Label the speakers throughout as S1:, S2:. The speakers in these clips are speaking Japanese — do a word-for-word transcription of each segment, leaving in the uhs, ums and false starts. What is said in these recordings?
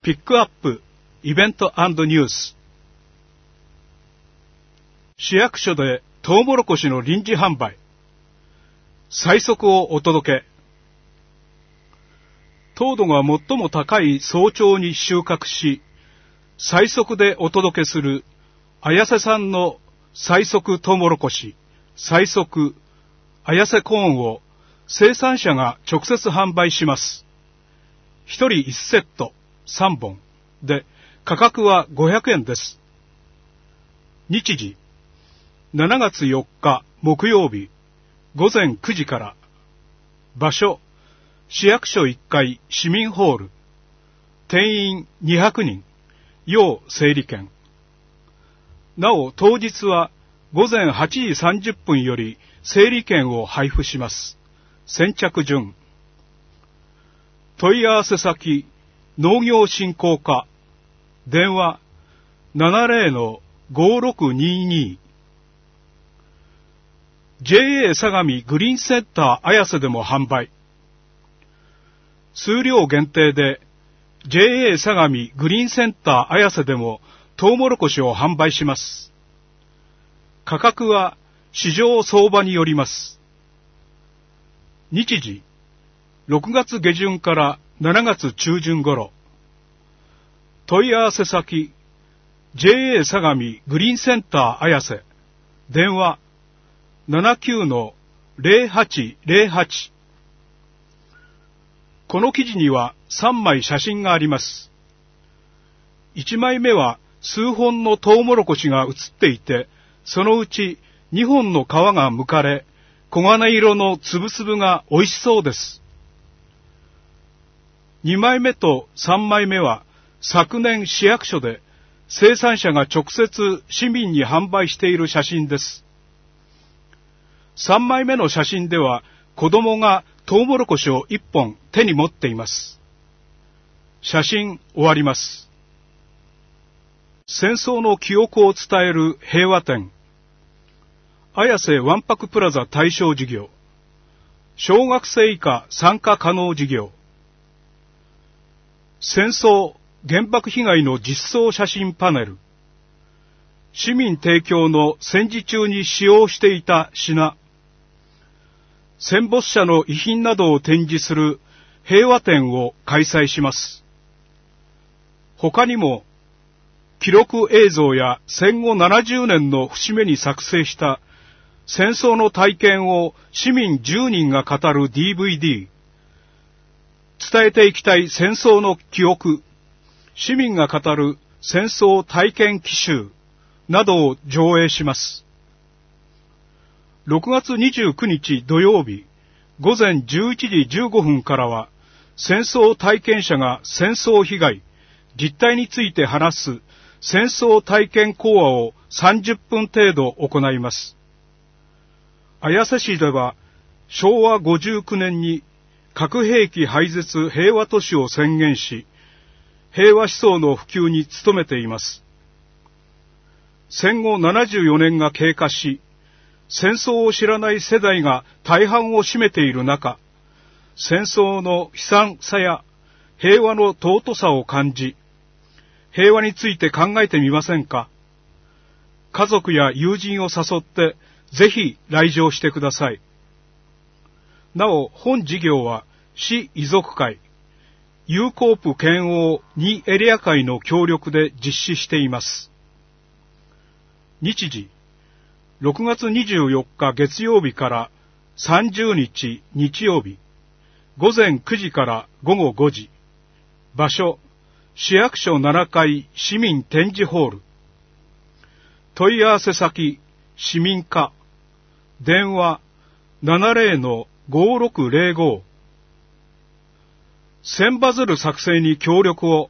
S1: ピックアップイベント&ニュース。市役所でトウモロコシの臨時販売、最速をお届け。糖度が最も高い早朝に収穫し、最速でお届けする綾瀬産の最速トウモロコシ、最速綾瀬コーンを生産者が直接販売します。ひとりいちセットさんぼんで価格はごひゃくえんです。日時しちがつよっか木曜日ごぜんくじから。場所市役所いっかい市民ホール。定員にひゃくにん。要整理券。なお当日はごぜんはちじさんじゅっぷんより整理券を配布します。先着順。問い合わせ先農業振興課。電話 ななぜろ ごろくにに。ジェイエー 相模グリーンセンター綾瀬でも販売。数量限定で ジェイエー 相模グリーンセンター綾瀬でもトウモロコシを販売します。価格は市場相場によります。日時ろくがつげじゅんからしちがつちゅうじゅん頃。問い合わせ先 ジェイエー 相模グリーンセンター綾瀬。電話 ななきゅうのぜろはちぜろはち。この記事にはさんまい写真があります。いちまいめは数本のトウモロコシが写っていて、そのうちにほんの皮が剥かれ、黄金色のつぶつぶが美味しそうです。にまいめとさんまいめは昨年市役所で生産者が直接市民に販売している写真です。さんまいめの写真では子供がトウモロコシをいっぽん手に持っています。写真終わります。戦争の記憶を伝える平和展。綾瀬わんぱくプラザ対象事業。小学生以下参加可能事業。戦争原爆被害の実相写真パネル。市民提供の戦時中に使用していた品。戦没者の遺品などを展示する平和展を開催します。他にも記録映像や戦後ななじゅうねんの節目に作成した戦争の体験を市民じゅうにんが語る ディーブイディー、伝えていきたい戦争の記憶、市民が語る戦争体験記集などを上映します。ろくがつにじゅうくにち土曜日ごぜんじゅういちじじゅうごふんからは、戦争体験者が戦争被害、実態について話す戦争体験講話をさんじゅっぷん程度行います。綾瀬市ではしょうわごじゅうきゅうねんに核兵器廃絶平和都市を宣言し、平和思想の普及に努めています。戦後ななじゅうよねんが経過し、戦争を知らない世代が大半を占めている中、戦争の悲惨さや平和の尊さを感じ、平和について考えてみませんか。家族や友人を誘ってぜひ来場してください。なお本事業は市遺族会、友好府県央にエリア会の協力で実施しています。日時ろくがつにじゅうよっか月曜日からさんじゅうにち日曜日ごぜんくじからごごごじ。場所市役所ななかい市民展示ホール。問い合わせ先市民課。電話 ななぜろのごろくぜろご。千羽鶴作成に協力を。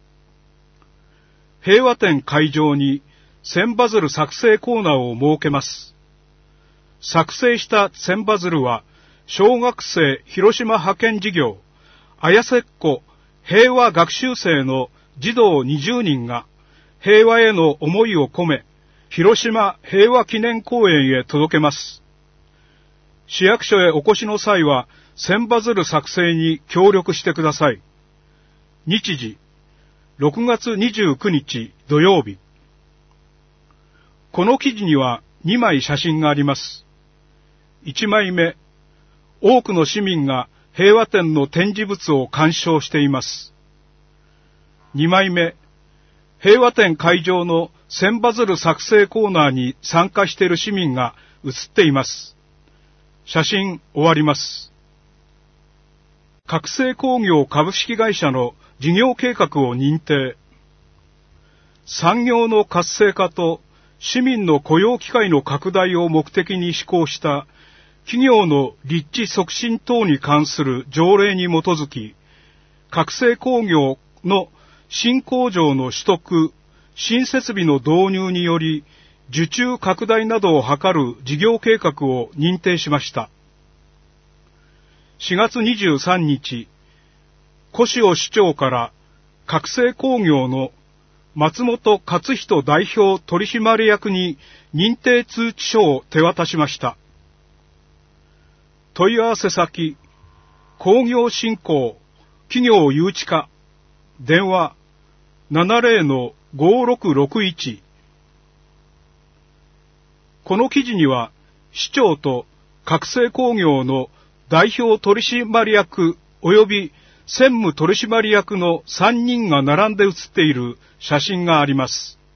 S1: 平和展会場に千羽鶴作成コーナーを設けます。作成した千羽鶴は小学生広島派遣事業綾瀬っ子平和学習生の児童にじゅうにんが平和への思いを込め、広島平和記念公園へ届けます。市役所へお越しの際は千羽鶴作成に協力してください。日時ろくがつにじゅうくにち土曜日。この記事にはにまい写真があります。いちまいめ、多くの市民が平和展の展示物を鑑賞しています。にまいめ、平和展会場の千羽鶴作成コーナーに参加している市民が写っています。写真終わります。覚醒工業株式会社の事業計画を認定。産業の活性化と市民の雇用機会の拡大を目的に施行した企業の立地促進等に関する条例に基づき、覚醒工業の新工場の取得、新設備の導入により、受注拡大などを図る事業計画を認定しました。しがつにじゅうさんにち、小塩市長から覚醒工業の松本勝人代表取締役に認定通知書を手渡しました。問い合わせ先、工業振興、企業誘致課、電話 ななぜろのごろくろくいち。この記事には、市長と覚醒工業の代表取締役及び専務取締役のさんにんが並んで写っている写真があります。